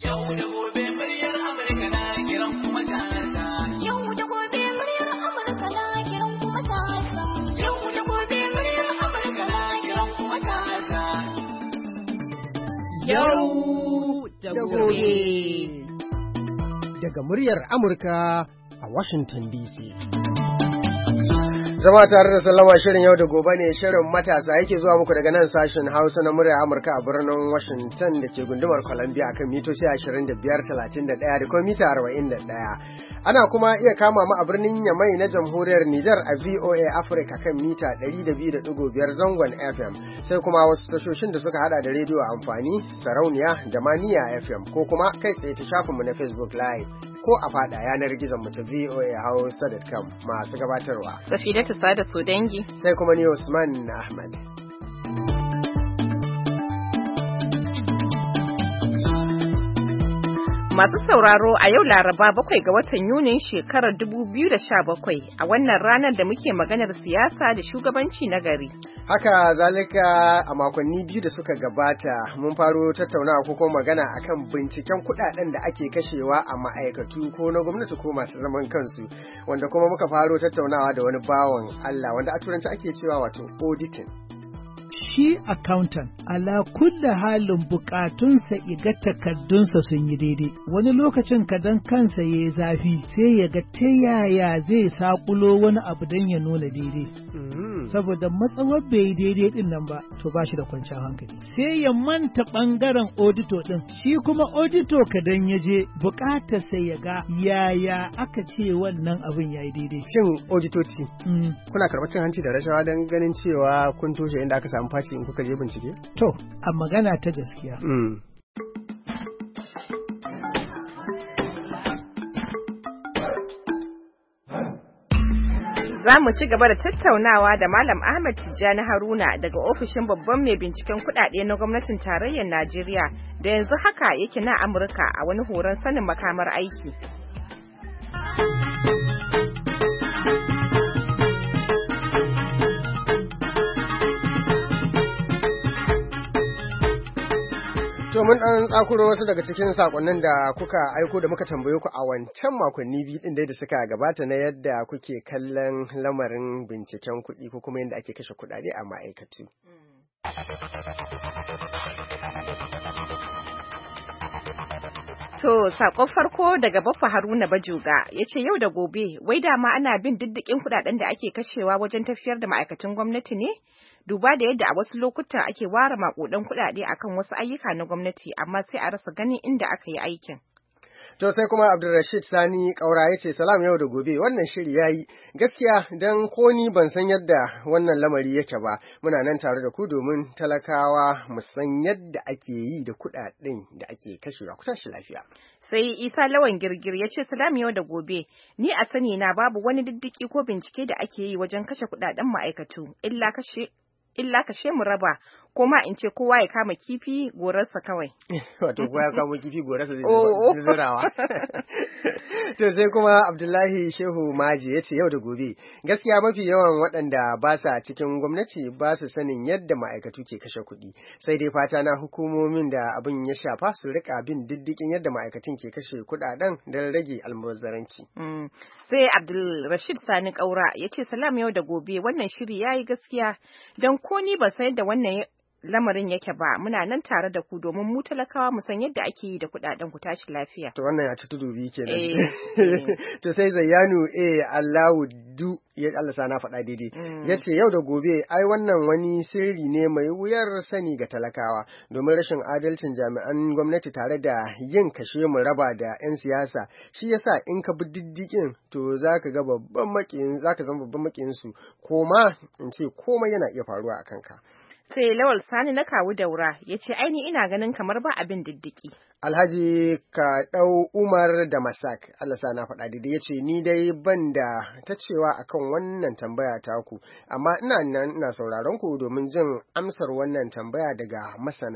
Yau da gobe muryar Amurka na kiran kuma tasa. Yau da gobe muryar Amurka na kiran kuma tasa. Yau da gobe muryar Amurka na kiran kuma tasa. Yau da gobe. Daga muryar Amurka a Washington DC. Zama tare da sallama shirin yau da gobe ne shirin matasa yake zuwa muku daga nan sashen Hausa na muryar Amurka a birnin Washington da ke gundumar Columbia akan mitoci 25, 31 da kuma mita 41. Ana kuma iya kama mu a birnin Yamai na Jamhuriyar Nijar a VOA Africa kan mita 102.5 zangon FM, sai kuma wasu tashoshin da suka hada da rediyo amfani, sarauniya da maniya FM, ko kuma kai tsaye ta shafinmu na Facebook Live. Ko a fada yanar gizon mu ta voahausa.com masu gabatarwa. Safidatu Sada Sodangi. Sai kuma ni Usman Ahmad. Masu sauraro a yau Laraba 7 ga watan Yunin shekarar 2017 a wannan ranar da muke maganar siyasa da shugabanci na gari. Haka zalika a makonni biyu da suka gabata mun faro tattaunawa ko kuma magana akan binciken kudaden da ake kashewa a ma'aikatu ko na gwamnati ko masu zaman kansu, wanda kuma muka faro tattaunawa da wani bawan Allah wanda a turanci ake cewa wato auditing. Shi accountant ala kulli halin bukatunsa iga takardunsa sun yi daidai, wani lokacin kadan kansa ya yi zafi sai ya ga ta yaya zai sakulo wani abu don ya nuna daidai. Saboda matsawar bai daidai din nan ba to ba shi da kwanciyar hankali, sai ya manta bangaren auditor din, shi kuma auditor kadan ya je bukatar sai ya ga yaya aka ce wannan abin ya yi daidai. Shin auditoci kuna karɓar cin hanci da rashawa don ganin cewa kun toshe inda aka samu faci in kuka je bincike? To, a magana ta gaskiya. Za mu ci gaba da tattaunawa da Malam Ahmad Tijjani Haruna daga ofishin babban mai binciken kuɗaɗe na gwamnatin tarayyar Najeriya da yanzu haka yake na Amurka a wani horon sanin makamar aiki. To mun ɗan tsakuro wasu daga cikin sakonnin da kuka aiko da muka tambaye ku a wancan makonni biyu ɗin dai da suka gabata na yadda kuke kallon lamarin binciken kuɗi ko kuma yadda ake kashe kuɗaɗe a ma'aikatu. To, sakon farko daga Baffa Haruna Bajoga ya ce yau da gobe, wai dama ana bin diddikin kuɗaɗen da ake kashewa wajen tafiyar da ma'aikatan gwamnati ne? Duba da yadda a wasu lokutan ake ware maƙudan kuɗaɗe akan wasu ayyuka na gwamnati, amma sai a rasa ganin inda aka yi aikin. To sai kuma Abdulrashid Sani Kaura ya ce salam yau da gobe, wannan shiri ya yi gaskiya don ko ni ban san yadda wannan lamari yake ba, muna nan tare da ku domin talakawa mu san yadda ake yi da kuɗaɗen da ake kashewa. Ku tashi lafiya. Sai Isa Lawan Girgir ya ce salam yau da gobe, ni a sani na babu wani diddiki ko bincike da ake yi wajen kashe kuɗaɗen ma'aikatu, illa kashe mu raba, ko ma in ce kowa ya kama kifi gorarsa kawai. Wato kowa ya kama kifi gorarsa zai zirawa. To sai kuma Abdullahi Shehu Maji ya ce yau da gobe, gaskiya mafi yawan waɗanda ba sa cikin gwamnati ba su sanin yadda ma'aikatu ke kashe kuɗi, sai dai fata na hukumomin da abin ya shafa su rika bin diddikin yadda ma'aikatun ke kashe kuɗaɗen don rage almubazzaranci. Sai Abdul Rashid Sani Kaura ya ce salam yau da gobe, wannan shiri ya yi gaskiya don ko ni ba san yadda wannan lamarin yake ba, muna nan tare da ku domin mu talakawa mu san yadda ake yi da kuɗaɗen, ku tashi lafiya. To wannan ya ci tudu biyu kenan. To sai Zayyanu Allahu du ya Allah sana faɗa daidai. Yace yau da gobe ai wannan wani sirri ne mai wuyar sani ga talakawa, domin rashin adalcin jami'an gwamnati tare da yin kashe mu raba da 'yan siyasa, shi yasa in ka bi diddigin to zaka ga zama babban makiyin su, koma in ce komai yana iya faruwa a kanka. Sai Lawal Sani na Kawu Daura ya ce aini ina ganin kamar ba abin diddiki. Alhaji Kaɗau Umar da Masak, Allah sa na faɗa daidai, ya ce ni dai ban da ta cewa akan wannan tambaya taku, amma ina sauraron ku domin jin amsar wannan tambaya daga masana.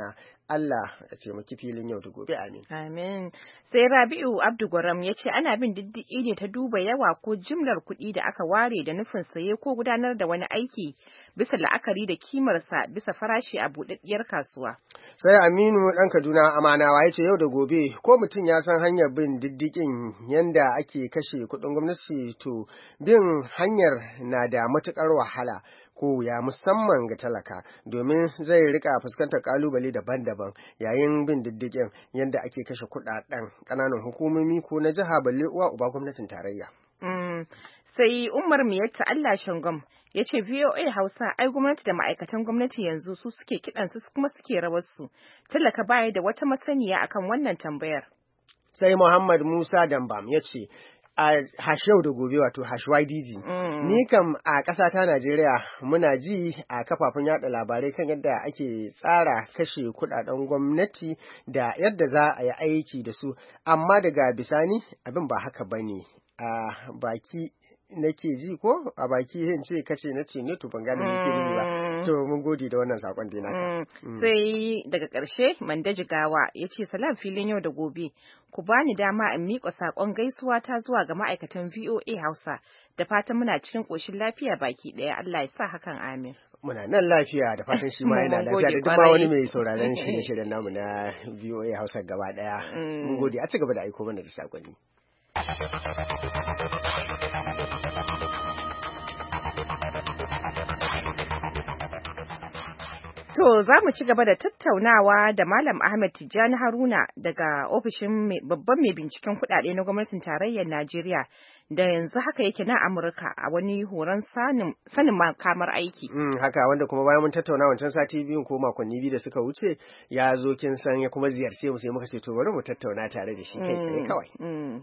Allah ya taimaki filin yau da gobe, amin. Amin. Sai Rabi'u Abdugwaram ya ce ana bin diddiki ne ta duba yawa ko jimlar kuɗi da aka ware da nufin saye ko gudanar da wani aiki bisa la'akari da kimarsa bisa farashi a buɗaɗɗiyar kasuwa. Sai Aminu ɗan Kaduna Amanawa ya ce yau da gobe ko mutum ya san hanyar bin diddikin yanda ake kashe kuɗin gwamnati to bin hanyar na da matuƙar wahala. Ko ya musamman ga talaka domin zai rika fuskantar kalubale daban-daban yayin bin diddigin yadda ake kashe kudaden kananan hukumomi ko na jiha balle uwa uba gwamnatin tarayya. Sai Umar Miyatta Allah Shangam ya ce VOA Hausa ai gwamnati da ma'aikatan gwamnati yanzu su suke kiɗansu kuma suke rawarsu. Talaka baya da wata masaniya akan wannan tambayar. Sai Muhammad Musa Dambam ya ce a yau da gobe wato YDG. Ni kam a ƙasa ta Najeriya muna ji a kafafen yada labarai kan yadda ake tsara kashe kudaden gwamnati da yadda za a yi aiki da su, amma daga bisani abin ba haka bane. A baki nake ji ko a baki yin ce kace na ce ne to ban gane me ke nufi ba. To mun gode da wannan sakon dina. Sai daga ƙarshe Manda Jigawa ya ce salam filin yau da gobe ku bani dama in miƙa sakon gaisuwa ta zuwa ga ma'aikatan VOA Hausa da fatan muna cikin ƙoshin lafiya baki ɗaya, Allah ya sa hakan amin. Muna nan lafiya da fatan shi ma yana lafiya da duk ma wani mai sauraron shirye-shiryen namu na VOA Hausa gaba ɗaya. Mun gode, a ci gaba da aiko mana da sakonni. To za mu ci gaba da tattaunawa da Malam Ahmed Tijjani Haruna daga ofishin babban mai binciken kuɗaɗe na gwamnatin tarayyar Najeriya da yanzu haka yake na Amurka a wani horon sanin makamar aiki. Haka wanda kuma bayan mun tattauna wancan sati biyun ko makonni biyu da suka wuce ya zo kin san ya kuma ziyarce mu sai muka ce to bari mu tattauna tare da shi kai tsaye kawai.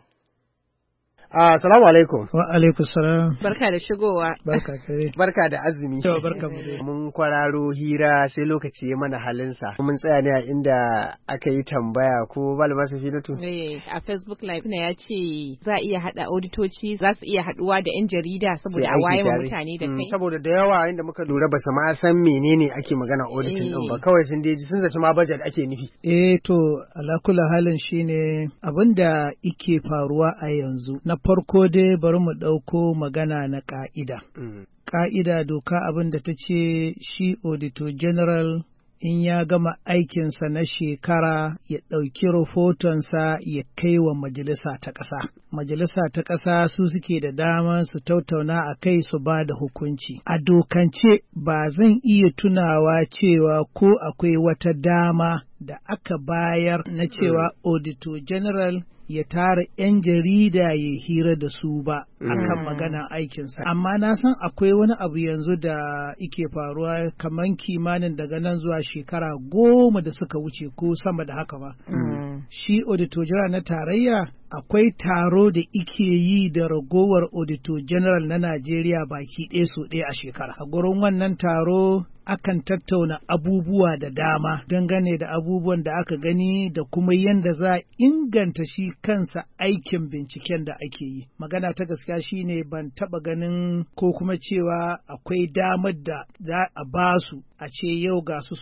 Assalamu alaikum. Wa alaikum salam. Barka da shigowa. Barka kai. Barka da azumi. To barka mu dai. Mun kwararo hira sai lokaci ya mana halinsa. Mun tsaya ne a inda aka yi tambaya ko Malama Safinatu. A Facebook Live na ya ce za a iya hada auditoci za su iya haduwa da 'yan jarida saboda a wayewa mutane da kai. Saboda da yawa inda muka lura ba su ma san menene ake magana auditing din ba, kawai sun dai sun zaci ma budget ake nufi. To ala kula halin shine abinda ike faruwa a yanzu. Na farko dai bari mu ɗauko magana na ƙa'ida. Ƙa'ida doka abin da ta ce shi Auditor General in ya gama aikinsa na shekara ya ɗauki rahotonsa ya kai wa majalisa ta ƙasa. Majalisa ta ƙasa su suke da dama su tattauna a kai su ba da hukunci. A dokance ba zan iya tunawa cewa ko akwai wata dama da aka bayar na cewa Auditor General ya tara 'yan jarida ya hira da su ba akan magana aikinsa. Amma na san akwai wani abu yanzu da ike faruwa kamar kimanin daga nan zuwa shekara 10 da suka wuce ko sama da haka ba. Shi Auditor General na tarayya akwai taro da ike yi da ragowar Auditor General na Najeriya baki ɗaya so ɗaya a shekara. A gurin wannan taro akan tattauna abubuwa da dama dangane da abubuwan da aka gani da kuma yadda za a inganta shi kansa aikin binciken da ake yi. Magana ta gaskiya shine ban taba ganin ko kuma cewa akwai damar da za a basu a ce yau ga su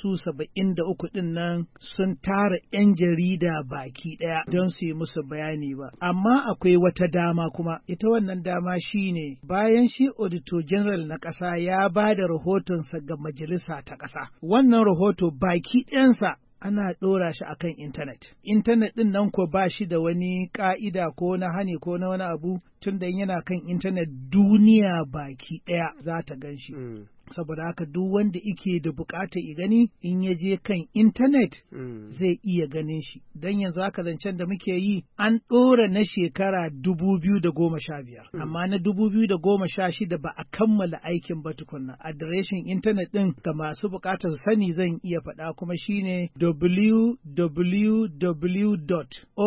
73 ɗin nan sun tara 'yan jarida baki ɗaya don su yi musu bayani ba. Amma akwai wata dama kuma, ita wannan dama shine bayan shi Auditor General na ƙasa ya ba da rahotonsa ga majalisa ta ƙasa. Wannan rahoto baki ɗayansa ana ɗora shi akan intanet. Intanet ɗin nan ko ba shi da wani ƙa'ida ko na hani ko na wani abu tun da yana kan intanet duniya baki ɗaya za ta gan shi. Saboda haka duk wanda ike da bukata i gani in ya je kan intanet zai iya ganin shi. Don yanzu haka zancen da muke yi an ɗora na shekara 2015 amma na 2016 ba a kammala aikin ba tukunna. Adireshin intanet ɗin ga masu bukatar su sani zan iya faɗa kuma shine www.oac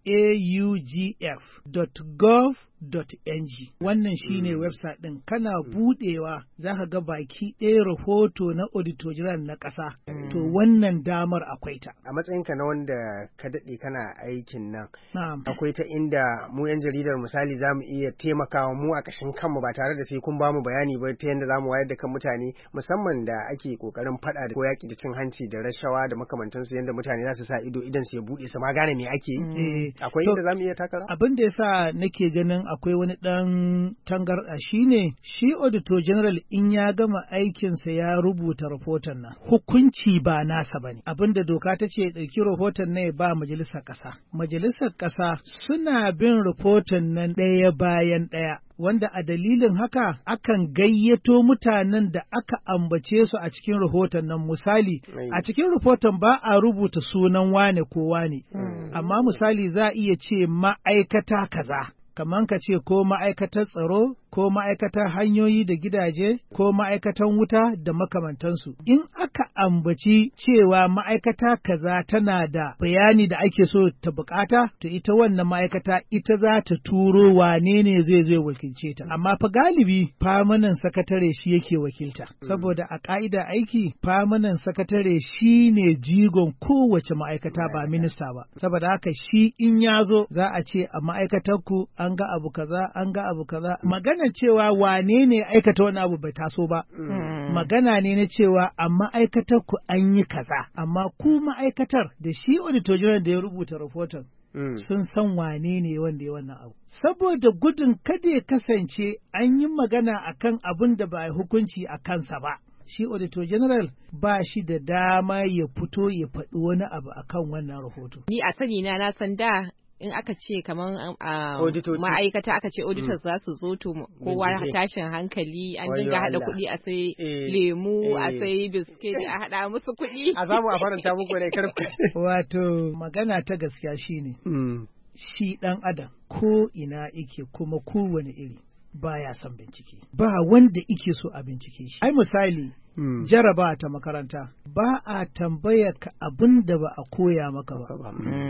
augf.gov.ng. Wannan shine website ɗin. Kana budewa za ka ga baki ɗaya rahoto na Auditor General na ƙasa. To wannan damar akwai ta. A matsayinka na wanda ka daɗe kana aikin nan, Na'am. akwai ta inda mu 'yan jaridar misali za mu iya taimakawa mu a ƙashin kanmu ba tare da sai kun ba mu bayani ba ta yadda za mu wayar da kan mutane, musamman da ake ƙoƙarin faɗa da ko yaƙi da cin hanci da rashawa da makamantansu, yadda mutane za su sa ido idan su ya buɗe su ma gane me ake yi. Akwai inda za mu iya takara? Abin da yasa nake ganin akwai wani ɗan tangarɗa shine shi Auditor General in ya gama aikinsa ya rubuta rahoton nan. Hukunci ba nasa bane. Abin da doka ta ce ɗauki rahoton nan ya ba majalisar ƙasa. Majalisar ƙasa suna bin rahoton nan ɗaya bayan ɗaya. Wanda a dalilin haka akan gayyato mutanen da aka ambace su a cikin rahoton nan. Misali, a cikin rahoton ba a rubuta sunan wane ko wane, amma misali za a iya ce ma'aikata kaza. Kaman ka ce ko ma'aikatar tsaro, ko ma'aikatar hanyoyi da gidaje, ko ma'aikatan wuta da makamantansu. In aka ambaci cewa ma'aikata kaza tana da bayani da ake so ta bukata, to ita wannan ma'aikata ita za ta turo wane ne zai wakilce ta. Amma fa galibi famanan sakatare shi yake wakilta. Saboda a ka'ida aiki famanan sakatare shi ne jigon kowace ma'aikata ba minista ba. Saboda haka shi in ya zo za a ce a ma'aikatar ku an ga abu kaza, an ga abu kaza. Maganar cewa wane ne aikata wani abu bai taso ba. Magana ne na cewa a ma'aikatar ku an yi kaza, amma ku ma'aikatar da shi Auditor General da ya rubuta rahoton sun san wane ne wanda ya wannan abu. Saboda gudun kada ya kasance an yi magana akan abin da ba a hukunci a kansa ba. Shi Auditor General ba shi da dama ya fito ya faɗi wani abu akan wannan rahoto. Ni a sani na san da in aka ce kamar ma'aikata aka ce auditors za su zo to kowa tashin hankali an dinga hada kuɗi a sai lemu a sai biskit a hada musu kuɗi a zamu a faranta muku ne karku. Wato magana ta gaskiya shine shi dan adam ko ina yake kuma kowane iri baya son bincike, ba wanda ike so a bincike shi. Ai misali jaraba ta makaranta ba a tambaya ka abin da ba a koya maka ba.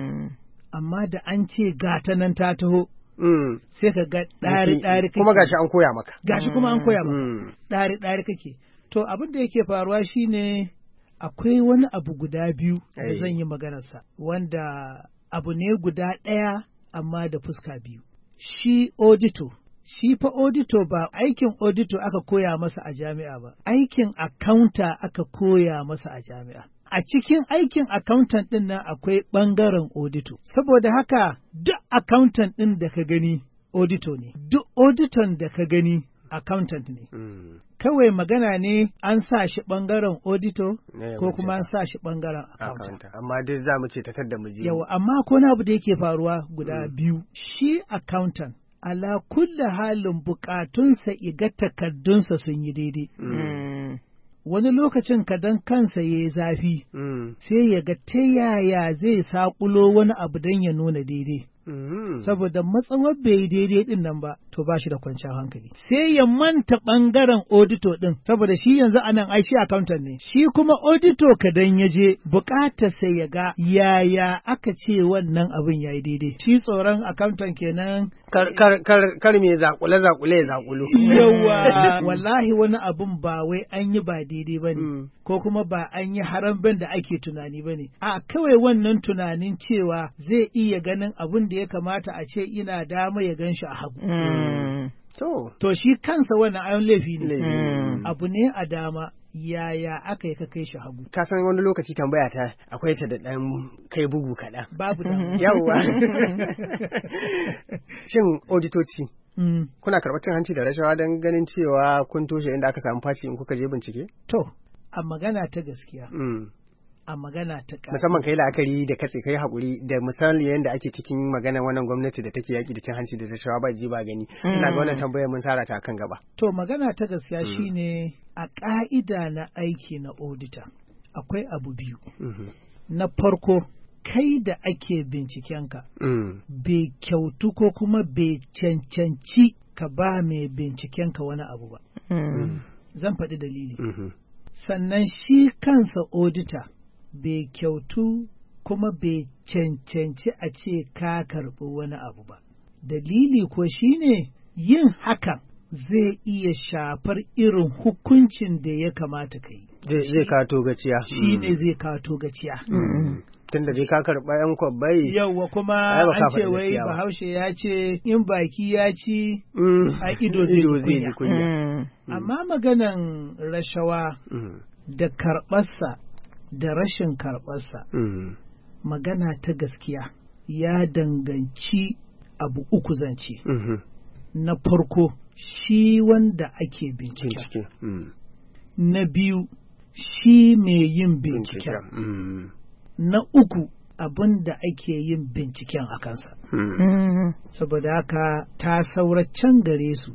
Amma da an ce gata nan ta taho, sai ka ga ɗari-ɗari kake. Kuma gashi an koya maka. Gashi kuma an koya maka. Ɗari-ɗari kake. To abin da yake faruwa shine akwai wani abu guda biyu da zan yi maganarsa, wanda abu ne guda ɗaya amma da fuska biyu. Shi auditor. Shi fa auditor ba aikin auditor aka koya masa a jami'a ba, aikin accountant aka koya masa a jami'a. A cikin aikin accountant ɗin nan akwai ɓangaren auditor. Saboda haka duk accountant ɗin da ka gani auditor ne, duk auditor da ka gani accountant ne. Kawai magana ne an sa shi ɓangaren auditor ko kuma an sa shi ɓangaren accountant. Amma dai za mu ce takar da mu je. Yawa, amma ko na abu da yake faruwa guda biyu. Shi accountant ala kulla halin bukatunsa iga takardunsa sun yi daidai. Wani lokacin kadan kansa ya yi zafi, sai ya ga ta yaya zai saƙulo wani abu don ya nuna daidai. Saboda matsawar bai yi daidai ɗin nan ba, to ba shi da kwanciyar hankali. Sai ya manta ɓangaren auditor ɗin, saboda shi yanzu anan ai shi accountant ne. Shi kuma auditor kadan ya je buƙatar sai ya ga yaya aka ce wannan abin ya yi daidai. Shi tsoron accountant kenan. Kar me zakule ya zakulu. Yawa, wallahi wani abun ba wai an yi ba daidai ba ne, ko kuma ba an yi haramben da ake tunani ba ne. A kawai wannan tunanin cewa zai iya ganin abun da ya kamata a ce ina dama ya gan shi a hagu. To shi kansa wannan ayon laifi ne. Abu ne a dama. Yaya aka yi ka kai shi hagu? Ka san wani lokaci tambaya ta akwai ta da ɗan kai bugu kaɗan. Babu da. Yawwa. Shin auditoci, kuna karɓar cin hanci da rashawa don ganin cewa kun toshe inda aka samu faci in kuka je bincike? To, a magana ta gaskiya. A magana ta ƙasa. Musamman kai la'akari da katse kai haƙuri da misali yadda ake cikin magana wannan gwamnati da take yaƙi da cin hanci da rashawa ba ji ba gani. Ina ga wannan tambayar mun sara ta kan gaba. To magana ta gaskiya shine a ƙa'ida na aiki na auditor akwai abu biyu. Na farko, kai da ake bincikenka bai kyautu ko kuma bai cancanci ka ba mai bincikenka wani abu ba. Zan faɗi dalili. Sannan shi kansa auditor bai kyautu kuma bai cancanci a ce ka karɓi wani abu ba. Dalili ko shine yin hakan zai iya shafar irin hukuncin da ya kamata ka yi. Zai kato gaciya. Shi ne zai kato gaciya. Tunda dai ka karɓa yan kwabbai. Yawwa kuma an ce wai Bahaushe ya ce in baki ya ci a ido zai ji kunya. Amma maganan rashawa da karɓarsa da rashin karɓarsa magana ta gaskiya ya danganci abu uku zance. Na farko shi wanda ake bincike. Na biyu shi mai yin binciken. Na uku abin da ake yin binciken a kansa. Saboda haka ta saura can gare su.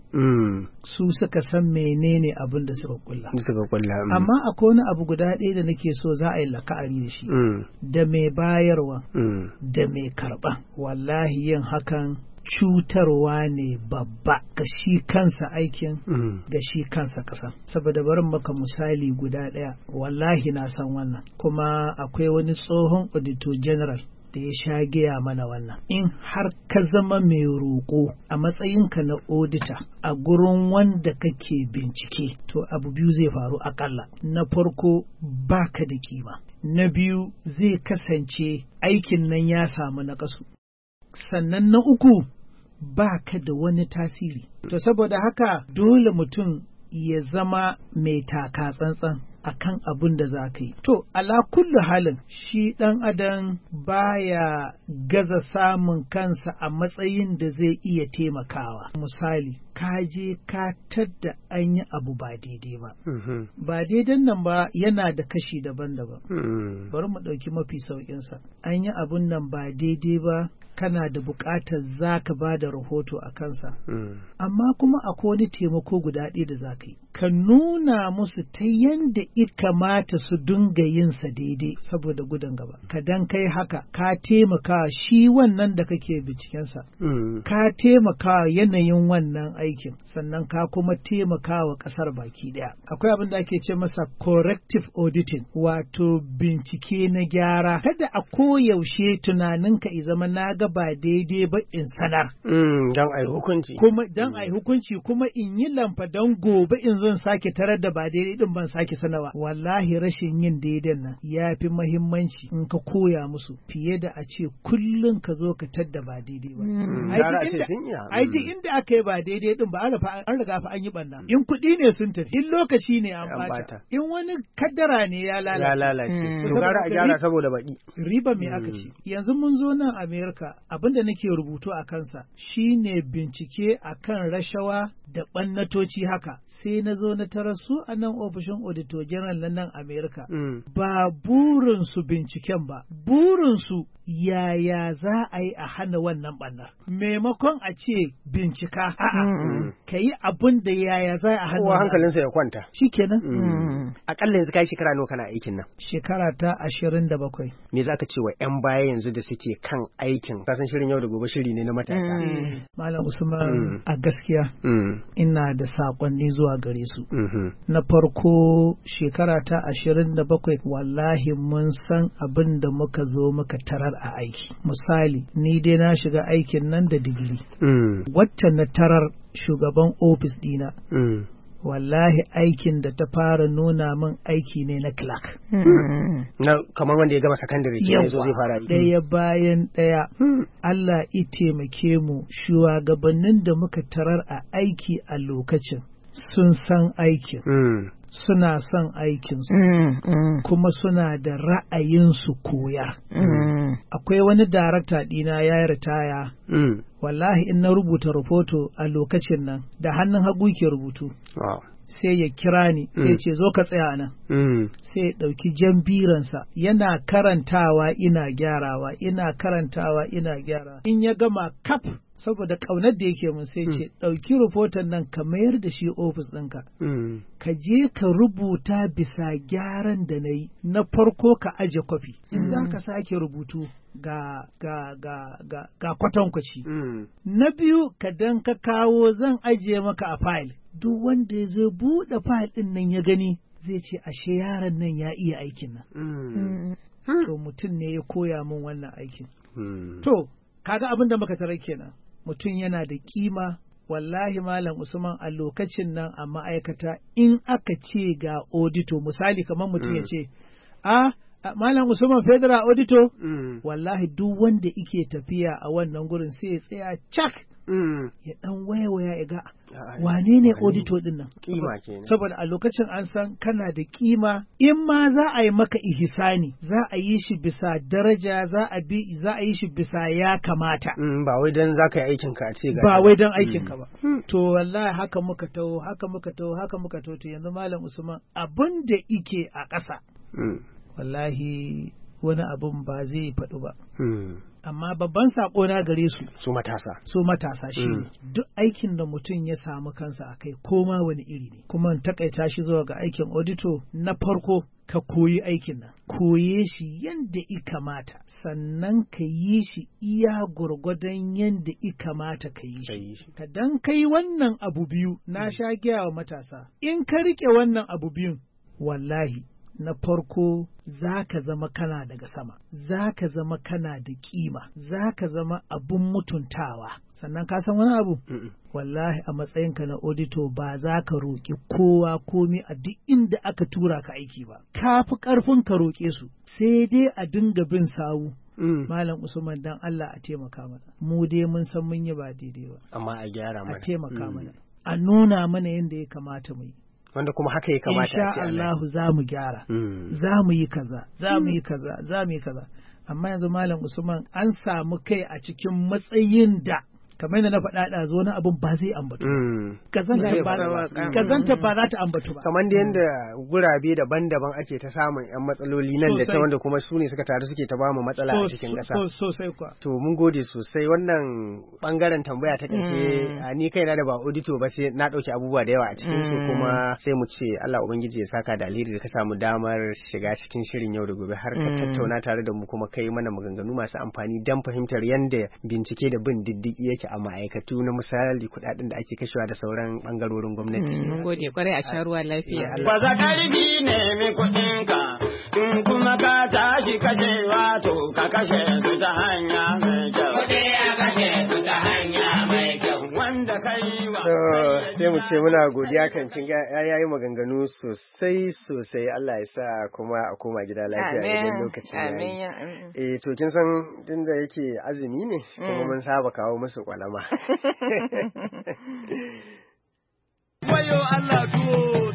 Su suka san menene abin da suka kulla. Amma akwai wani abu guda ɗaya da nake so za a yi la'akari da shi. Da mai bayarwa da mai karɓa. Wallahi yin hakan cutarwa ne babba ga shi kansa aikin da shi kansa ƙasa. Saboda barin maka misali guda ɗaya, wallahi na san wannan, kuma akwai wani tsohon auditor general da ya sha gaya mana wannan. In har ka zama mai roƙo a matsayinka na auditor a gurin wanda kake bincike, to abu biyu zai faru akalla. Na farko, baka da kima. Na biyu, zai kasance aikin nan ya samu naƙasu. Sannan na uku, ba ka da wani tasiri. To saboda haka dole mutum ya zama mai taka tsantsan akan abin da za ka yi. To, ala kullu halin shi ɗan adam baya gaza samun kansa a matsayin da zai iya taimakawa. Misali, ka je ka tadda an yi abu ba daidai ba. Ba daidan nan ba yana da kashi daban-daban. Bari mu ɗauki mafi sauƙinsa. An yi abun nan ba daidai ba, kana da buƙatar za ka ba da rahoto a kansa. Amma kuma akwai wani taimako guda ɗaya da za ka yi. Ka nuna musu ta yanda ya kamata su dinga yinsa daidai saboda gudun gaba. Ka dan kai haka, ka taimaka shi wannan da kake bincikensa. Ka taimaka yanayin wannan aikin, sannan ka kuma taimaka wa ƙasar baki ɗaya. Akwai abin da ake ce masa corrective auditing, wato bincike na gyara. Kada a koyaushe tunaninka i zama na ga ba daidai ba in sanar. Dan ai hukunci. Kuma dan ai hukunci kuma in yi lamfa dan gobe in zan sake tarar da ba daidai din ban sake sanawa. Wallahi rashin yin daidan nan ya fi muhimmanci in ka koya musu fiye da a ce kullum ka zo ka tadda ba daidai ba. Ai duk inda aka yi ba daidai din ba an riga fa an yi banna. In kuɗi ne sun tafi, in lokaci ne an bata, in wani kaddara ne ya lalace. To gara a gyara saboda baɗi. Riba me aka ce? Yanzu mun zo nan Amerika, abinda nake rubutu a kansa shine bincike akan rashawa da ɓannatoci haka. Sai na zo na tarar su a nan ofishin auditor general na nan Amerika. Ba burinsu binciken ba, burinsu yaya za a yi a hana wannan ɓannar. Maimakon a ce bincika, a'a, ka yi abin da yaya za a hana. Kowa hankalinsa ya kwanta. Shikenan. Akalla yanzu kai shekara nawa kana aikin nan? Shekara ta 27. Me za ka ce wa 'yan baya yanzu da suke kan aikin? Kasan shirin yau da gobe shiri ne na matasa. Malam Usman, a gaskiya ina da saƙonni zuwa gare su. Na farko, shekara ta 27 wallahi mun san abin da muka zo muka tarar a aiki. Misali, ni dai na shiga aikin nan da digiri. Wacce na tarar shugaban ofis dina. Wallahi aikin da ta fara nuna min aiki ne na clerk. Na kamar wanda ya gama sakandare ke yanzu zai fara yi. Ɗaya bayan ɗaya. Allah ya taimake mu, shugabannin da muka tarar a aiki a lokacin sun san aikin. Suna son aikinsu, kuma suna da ra'ayinsu koya. Akwai wani darakta ɗina ya yi ritaya. Wallahi in na rubuta rahoto a lokacin nan da hannun hagu ke rubutu. Sai ya kira ni, sai ce zo ka tsaya nan. Sai ya ɗauki jan biransa, yana karantawa ina gyarawa, ina karantawa ina gyarawa. In ya gama kaf, saboda ƙaunar da yake mun sai ce ɗauki rahoton nan ka mayar da shi ofis ɗinka. Ka je ka rubuta bisa gyaran da na yi. Na farko ka aje kwafi. In za ka sake rubutu ga kwatankwaci. Na biyu ka dan ka kawo zan ajiye maka a fayil. Duk wanda ya zo buɗe fayil ɗin nan ya gani zai ce ashe yaron nan ya iya aikin nan. to mutum ne ya koya min wannan aikin. To, kaga abin da muka tarar kenan, mutum yana da kima. Wallahi Malam Usman, a lokacin nan a ma'aikata in aka ce ga audito, misali kamar mutum ya ce, Malam Usman Federal Auditor, wallahi duk wanda ike tafiya a wannan gurin sai ya tsaya cak, ya dan waya ya ga wane ne auditor din nan. Kima kenan. Saboda a lokacin an san kana da kima, in ma za a yi maka ihsani, za a yi shi bisa daraja, za a yi shi bisa ya kamata. Ba wai dan za ka yi aikin ka a ce ga. Ba wai dan aikin ka ba. To wallahi haka muka taho to yanzu Malam Usman abin da ike a ƙasa. Wallahi wani abun ba zai faɗu ba. Amma babban saƙo na gare su matasa shi ne duk aikin da mutum ya samu kansa a kai koma wani iri ne, kuma in takaita shi zuwa ga aikin audito. Na farko ka koyi aikin nan, koye shi yanda i kamata, sannan ka yi shi iya gwargwadon yanda i kamata ka yi shi. Ka dan kai wannan abu biyu, na sha gaya wa matasa, in ka riƙe wannan abu biyun, wallahi na farko za ka zama kana daga sama, za ka zama kana da kima, za ka zama abun mutuntawa. Sannan ka san wani abu? Wallahi a matsayinka na auditor ba za ka roƙi kowa komi a duk inda aka tura ka aiki ba. Ka fi ƙarfin ka roƙe su, sai dai a dinga bin sawu. Malam Usman, dan Allah a taimaka mana. Mu dai mun san mun yi ba daidai ba. Amma a gyara mana. A taimaka mana. A nuna mana yadda ya kamata mu yi. Wanda kuma haka ya kamata a ce. Insha Allah za mu gyara. Za mu yi kaza, za mu yi kaza. Amma yanzu Malam Usman an samu kai a cikin matsayin da kamar yadda na faɗa ɗazu wani abun ba zai ambatu. Kazanta ba za ta ambatu ba. Kamar da yadda gurabe daban-daban ake ta samun 'yan matsaloli nan da ta wanda kuma su ne suka taru suke ta bamu matsala a cikin ƙasa. Sosai kuwa. To mun gode sosai, wannan ɓangaren tambaya ta ƙarshe ni kaina da ba audito ba sai na ɗauki abubuwa da yawa a cikin su, kuma sai mu ce Allah Ubangiji ya saka da alheri da ka samu damar shiga cikin shirin yau da gobe har ka tattauna tare da mu kuma kai mana maganganu masu amfani don fahimtar yadda bincike da bin diddigi yake a ma'aikatu, na misali kuɗaɗen da ake kashewa da sauran ɓangarorin gwamnati. Mun gode kwarai, a sha ruwa lafiya. Ba za ƙarfi ne mai kuɗinka, in kuma ka tashi kashewa to ka kashe su ta hanya mai kyau. Kuɗi a kashe su ta hanya mai kyau. Wanda ka yi wa. Sai mu ce muna godiya kan kin ga yayi maganganu sosai. Allah ya sa kuma a koma gida lafiya idan lokacin yayi. Amin. To kin san tunda yake azumi ne kuma mun saba kawo musu kwalama. Wayo Allah tuwo.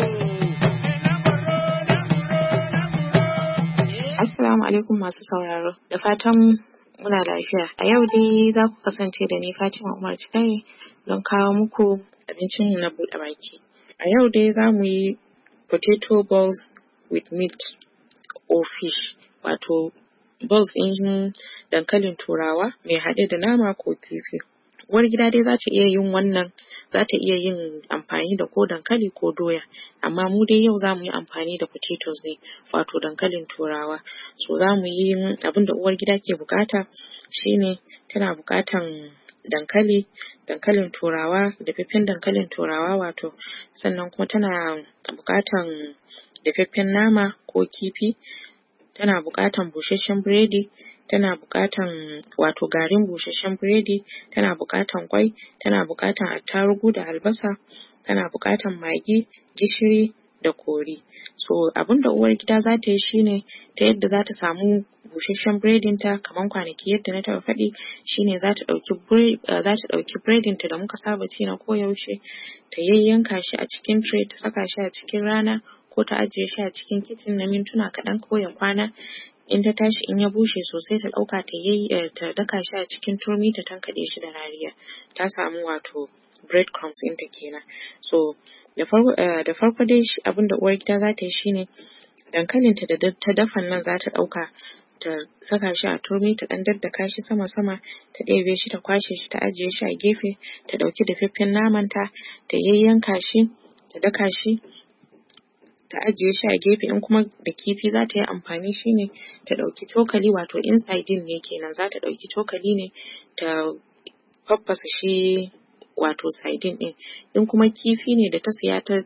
Assalamu alaikum masu sauraro, da fatan muna lafiya. A yau dai za ku kasance da ni Fatima Umar Cikare don kawo muku abincin na buɗe baki. A yau dai za mu yi potato balls with meat or fish, wato balls ɗin dankalin turawa mai haɗe da nama ko kifi. Uwar gida dai za ta iya yin wannan, za ta iya yin amfani da ko dankali ko doya, amma mu dai yau za mu yi amfani da potatoes ne, wato dankalin turawa. So za mu yi abin da uwar gida ke bukata shine tana bukatan dankalin turawa, dafaffen dankalin turawa wato, sannan kuma tana bukatan dafaffen nama ko kifi, tana bukatan busasshen biredi, tana bukatan wato garin busasshen biredi, tana bukatan kwai, tana bukatan attarugu da albasa, tana bukatan magi, gishiri da kori. So abinda uwar gida za ta yi shine ta yadda za ta samu busasshen biredin ta kaman kwanaki yadda na taba faɗi, shine za ta ɗauki biredin ta da muka saba ci na koyaushe, ta yayyanka shi a cikin tray, ta saka shi a cikin rana ko ta ajiye shi a cikin kicin na mintuna kaɗan ko ya kwana. In ta tashi in ya bushe sosai ta ɗauka ta daka shi a cikin turmi ta tankaɗe shi da rariya. Ta samu wato bread crumbs ɗinta kenan. So da farko dai abin da uwar gida za ta yi shine dankalin ta da ta dafa nan za ta ɗauka ta saka shi a turmi, ta ɗan daddaka shi sama-sama, ta ɗebe shi, ta kwashe shi, ta ajiye shi a gefe, ta ɗauki dafaffen naman ta yayyanka shi, ta daka shi, ta ajiye shi a gefe. In kuma da kifi za ta yi amfani shine ta ɗauki cokali, wato inside din ne kenan, za ta ɗauki cokali ne ta faffasa shi wato sardine ɗin. In kuma kifi ne da ta siya ta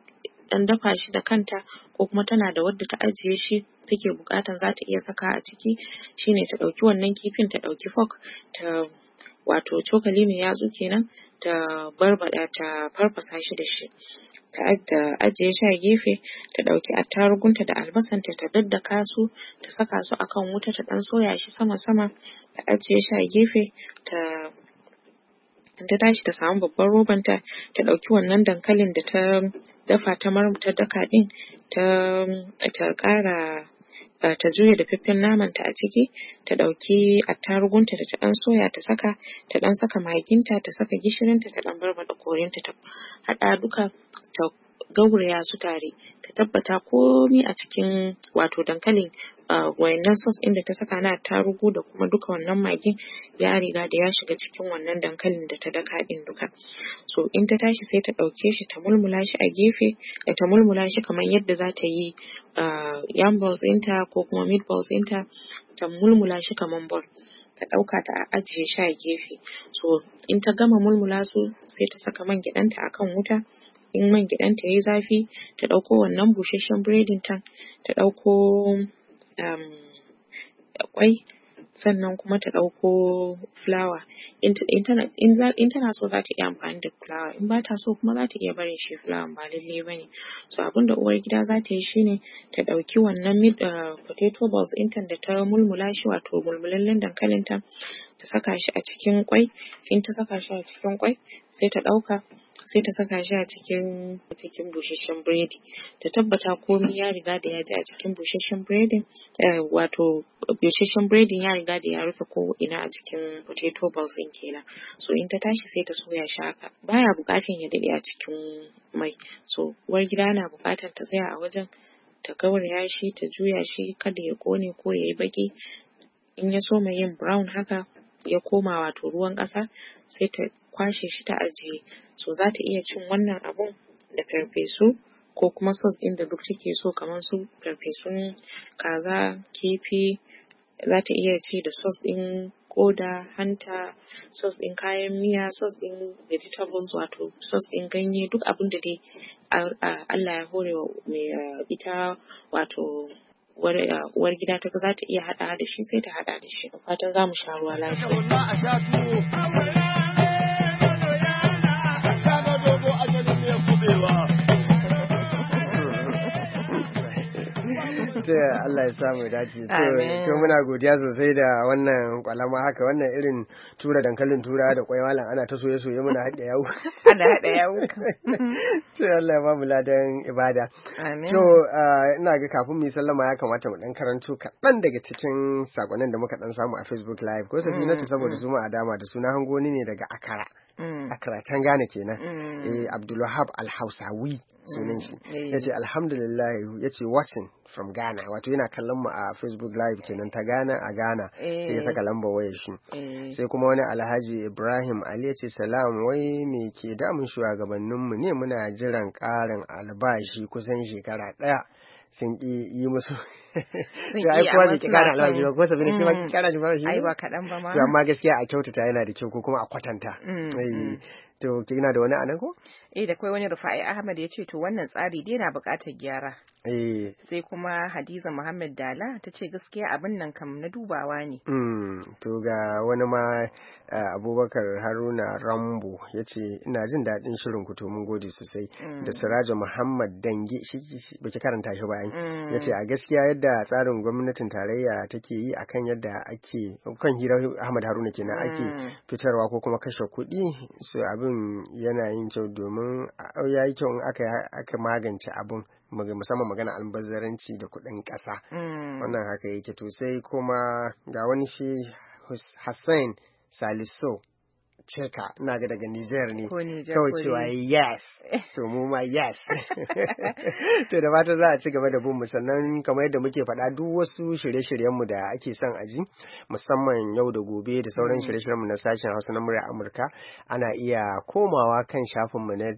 dan dafa shi da kanta ko kuma tana da wadda ta ajiye shi take bukatan za ta iya saka a ciki, shine ta ɗauki wannan kifin ta ɗauki fork ta wato cokali mai yatsu kenan ta barbada ta farfasa shi da shi, ta ajiye shi a gefe, ta ɗauki attarugunta da albasanta ta daddaka su ta saka su akan wuta ta ɗan soya shi sama-sama, ta ajiye shi a gefe, ta tashi ta samu babban robanta ta ɗauki wannan dankalin da ta dafa ta daka ɗin ta ƙara ta juya dafaffen namanta a ciki, ta ɗauki attarugunta da ta ɗan soya ta saka, ta ɗan saka maginta, ta saka gishirinta, ta ɗan barbaɗa korinta, ta haɗa duka ta gauraya su tare, ta tabbata komai a cikin wato dankalin wayannan sauce ɗin da ta saka na attarugu da kuma duka wannan magin ya riga da ya shiga cikin wannan dankalin da ta daka ɗin duka. So in ta tashi sai ta ɗauke shi ta mulmula shi a gefe, ta mulmula shi kamar yadda za ta yi yam balls ɗinta ko kuma meat balls ɗinta, ta mulmula shi kamar ball, ta ɗauka ta ajiye shi a gefe. So in ta gama mulmula su sai ta saka man gyaɗanta akan wuta, in man gyaɗanta yayi zafi ta ɗauko wannan busasshen biredin ta ɗauko kwai, sannan kuma ta ɗauko fulawa. In tana so za ta iya amfani da fulawa, in ba ta so kuma za ta iya barin shi fulawan, ba lalle ba ne. So abin da uwar gida za ta yi shine ta ɗauki wannan potato balls ɗinta da ta mulmula shi wato mulmulallen dankalin ta saka shi a cikin kwai. In ta saka shi a cikin kwai sai ta ɗauka sai ta saka shi a cikin busasshen biredi, ta tabbata komai ya riga da ya ji a cikin busasshen biredin, wato busasshen biredin ya riga da ya rufe ko ina a cikin potato balls ɗin kenan. So in ta tashi sai ta soya shi haka, baya bukatan ya daɗe a cikin mai. So uwar gida na bukatan ta tsaya a wajen ta gauraya shi, ta juya shi kada ya kone ko ya yi baki. In ya soma yin brown haka ya koma wato ruwan ƙasa sai ta kwashe shi ta ajiye. So za ta iya cin wannan abun da farfesu ko kuma sauce ɗin da duk take so, kamar su farfesun kaza, kifi, za ta iya ci da sauce ɗin koda, hanta, sauce ɗin kayan miya, sauce ɗin vegetables wato sauce ɗin ganye, duk abin da dai Allah ya hore wa mai ita wato uwar gida ta za ta iya haɗa da shi sai ta haɗa da shi. Fatan za mu sha ruwa lafiya. Allah ya samu dace. To muna godiya sosai da wannan kwalama haka, wannan irin tura dankalin tura da kwai malam ana ta soye-soye muna haɗa yawu. Ana haɗa yawu. To Allah ya ba mu ladan ibada. To ina ga kafin mu yi sallama ya kamata mu dan karanto kaɗan daga cikin sakonnin da muka dan samu a Facebook Live. Ko Safinatu saboda su ma a dama da suna hangoni ne daga Akara. Akara can Ghana kenan. Abdulwahab Al-Hausawi sunan shi. Yace alhamdulillah, yace watching from Ghana, wato yana kallon mu a Facebook Live kenan ta Ghana a Ghana, sai ya saka lambar wayar shi. Sai kuma wani Alhaji Ibrahim Ali yace salam, wai me ke damun shugabannin mu ne, muna jiran ƙarin albashi kusan shekara ɗaya sun yi musu. To ai kuwa bai kara albashi ba, ko Sabina ke ma ki kara albashi? Ai ba kaɗan ba ma. To amma gaskiya a kyautata yana da kyau ko kuma a kwatanta. To kina da wani anan ko? Da kai wani Rufa'i Ahmad ya ce to wannan tsari dai na buƙatar gyara. Sai kuma Hadiza Muhammad Dala ta ce gaskiya abin nan kam na dubawa ne. To ga wani ma Abubakar Haruna Rambo ya ce ina jin daɗin shirin ku, to mun gode sosai. Da Siraja Muhammad Dange shi baki karanta shi bayan ya ce a gaskiya yadda tsarin gwamnatin tarayya take yi akan yadda ake kan hira Ahmad Haruna kenan ake fitarwa ko kuma kashe kuɗi, su abin yana yin kyau domin ya yi kyau in aka magance abin, musamman magana albazzaranci da kuɗin ƙasa. Wannan haka yake. To sai kuma ga wani shi Hassan Saliso Cheka, ina ga daga Niger ne, kawai cewa yes, to mu ma yes. To da fata za a ci gaba da bin mu, sannan kamar yadda muke faɗa duk wasu shirye-shiryenmu da ake son aji, musamman yau da gobe da sauran shirye-shiryenmu na sashen Hausa na murya Amurka, ana iya komawa kan shafinmu na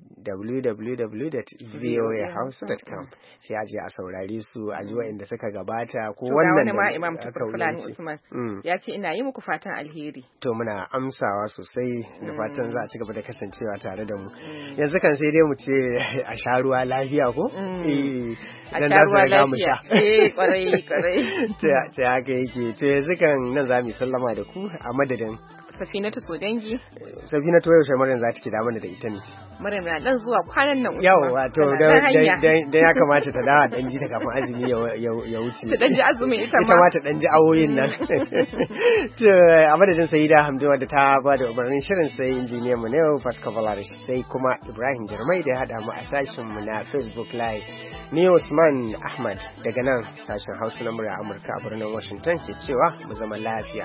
www.voahausa.com sai a je a saurare su, a ji wa'inda suka gabata ko wannan da Imam Tukur Fulani Usman ya ce ina yi muku fatan alheri. To muna amsawa sosai sosai da fatan za a ci gaba da kasancewa tare da mu. Yanzu kan sai dai mu ce a sha ruwa lafiya ko? A sha ruwa lafiya. Kwarai. Ta haka yake. To yanzu kan nan za mu sallama da ku a madadin Safinatu Sodangi. Safinatu yaushe Maryam za ta ci da mana da ita ne. Maryam na dan zuwa kwanan nan. Yau wato da ya kamata ta dawo dan ji ta kafin azumi ya wuce. Ta dan ji azumin ita ma. Ita ma ta dan ji awoyin nan. To a madadin Sayyida Hamdu wadda ta ba da umarnin shirin sai injiniyan mu ne Pascal Valarish sai kuma Ibrahim Jarmai da ya hada mu a sashin mu na Facebook Live. Ni Usman Ahmad daga nan sashen Hausa na murya Amurka a birnin Washington ke cewa mu zama lafiya.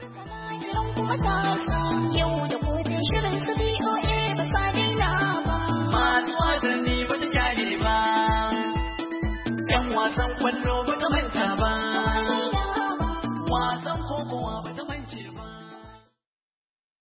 Yau da gobe shirin su BOA ba sa daina ba. Masu wasanni ba ta jale ba. 'Yan wasan kwallo ba